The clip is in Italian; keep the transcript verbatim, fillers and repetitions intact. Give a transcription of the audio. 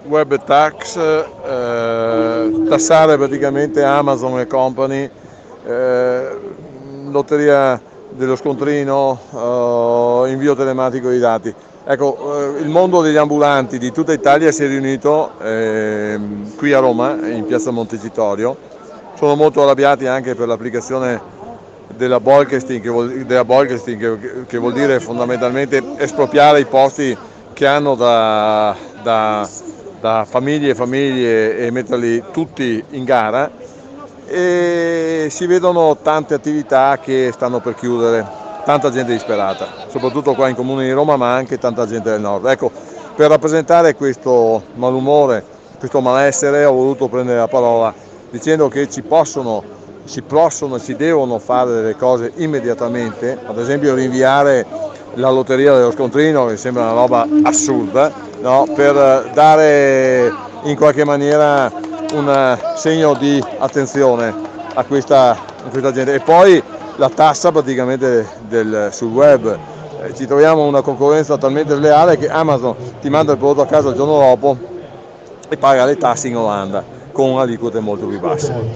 web tax, eh, tassare praticamente Amazon e company, eh, lotteria dello scontrino, eh, invio telematico dei dati. Ecco, eh, il mondo degli ambulanti di tutta Italia si è riunito eh, qui a Roma, in piazza Montecitorio. Sono molto arrabbiati anche per l'applicazione della Bolkestein, che vuol, della Bolkestein, che, che vuol dire fondamentalmente espropriare i posti che hanno da, da, da famiglie e famiglie e metterli tutti in gara, e si vedono tante attività che stanno per chiudere, tanta gente disperata, soprattutto qua in Comune di Roma, ma anche tanta gente del nord. Ecco, per rappresentare questo malumore, questo malessere, ho voluto prendere la parola dicendo che ci possono, si possono e si devono fare delle cose immediatamente, ad esempio rinviare la lotteria dello scontrino, che sembra una roba assurda, no? Per dare in qualche maniera un segno di attenzione a questa, a questa gente. E poi la tassa praticamente del, sul web. Eh, ci troviamo una concorrenza talmente sleale che Amazon ti manda il prodotto a casa il giorno dopo e paga le tasse in Olanda con aliquote molto più basse.